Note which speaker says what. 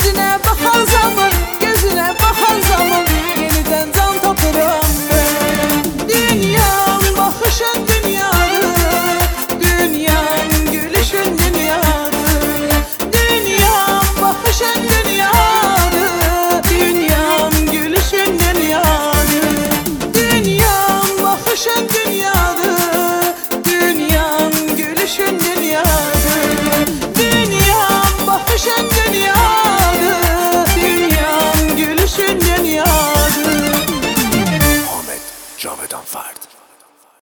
Speaker 1: Gözüne bakan zaman, gözüne bakan zaman yeniden can tapıram ben. Dünyam bakışın dünyadır, dünyam gülüşün dünyadır. Dünyam bakışın dünyadır, dünyam gülüşün dünyadır. Dünyam bakışın dünyadır, dünyam gülüşün dünyadır. Dünyam bakışın dünyadır, dünyam gülüşün dünyadır.
Speaker 2: Ahmet Cavedan Fert.